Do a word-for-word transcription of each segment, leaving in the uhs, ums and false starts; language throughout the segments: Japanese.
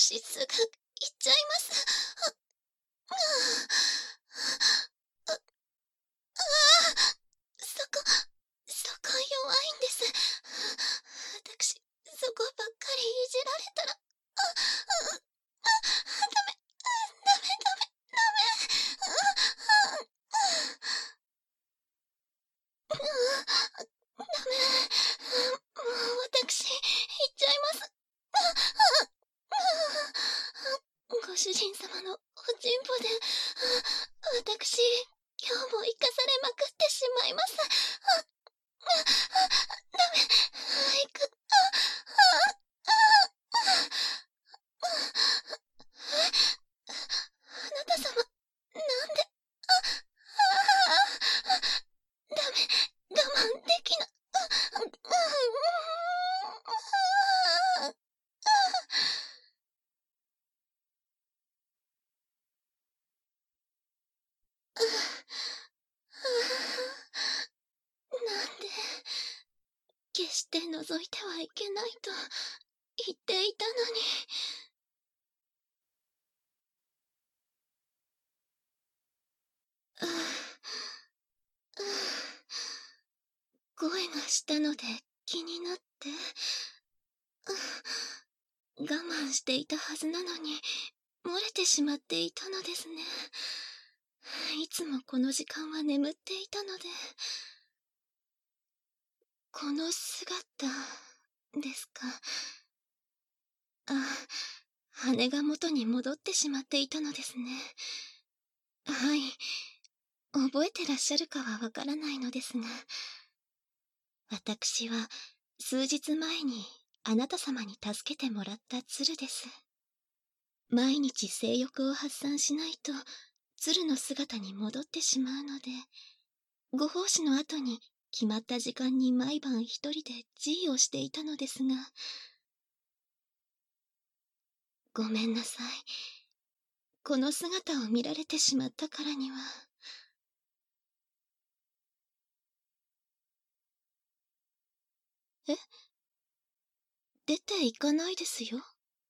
私すぐ行っちゃいます。あ、あ、あ、ああ、そこ、そこ弱いんです。私、そこばっかりいじられたら、あ、あ、あ、ダメ、ダメ、ダメ、ダメ、あ、あ、あ、あ、ダメ、もう私、行っちゃいます。あ、あ、あ、ご主人様のおちんぽで、私、今日も生かされまくってしまいます。あ、あ、あ、ダメ、行く、あ、あ、あ、あ、あなた様、なんで、あ、あ、あ、ダメ、我慢できな、あ、あ、あ、なんで、決して覗いてはいけないと言っていたのに。声がしたので気になって、我慢していたはずなのに漏れてしまっていたのですね。いつもこの時間は眠っていたので。この姿ですか。あ、羽が元に戻ってしまっていたのですね。はい、覚えてらっしゃるかはわからないのですが、私は数日前にあなた様に助けてもらった鶴です。毎日性欲を発散しないと鶴の姿に戻ってしまうので、ご奉仕の後に決まった時間に毎晩一人で侍医をしていたのですが、ごめんなさい。この姿を見られてしまったからには。え？出て行かないですよ。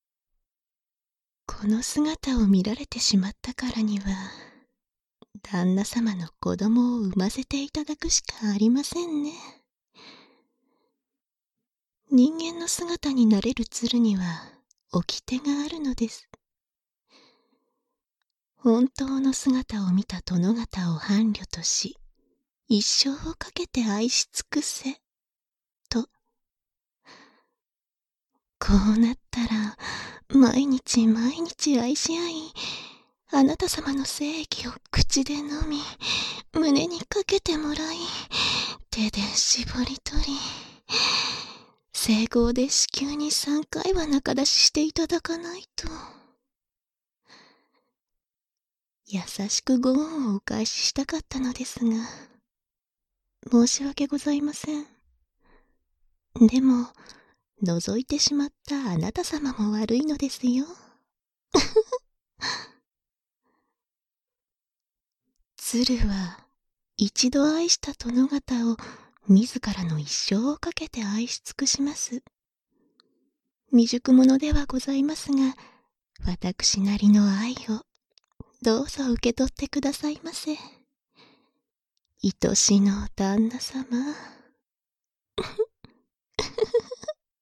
この姿を見られてしまったからには、旦那様の子供を産ませていただくしかありませんね。人間の姿になれる鶴には掟があるのです。本当の姿を見た殿方を伴侶とし、一生をかけて愛し尽くせ、と。こうなったら、毎日毎日愛し合い、あなた様の精液を口で飲み、胸にかけてもらい、手で絞り取り、整合で子宮に三回は中出ししていただかないと。優しくご恩をお返ししたかったのですが、申し訳ございません。でも、覗いてしまったあなた様も悪いのですよ。鶴は、一度愛した殿方を自らの一生をかけて愛し尽くします。未熟者ではございますが、私なりの愛を、どうぞ受け取ってくださいませ。愛しの旦那様。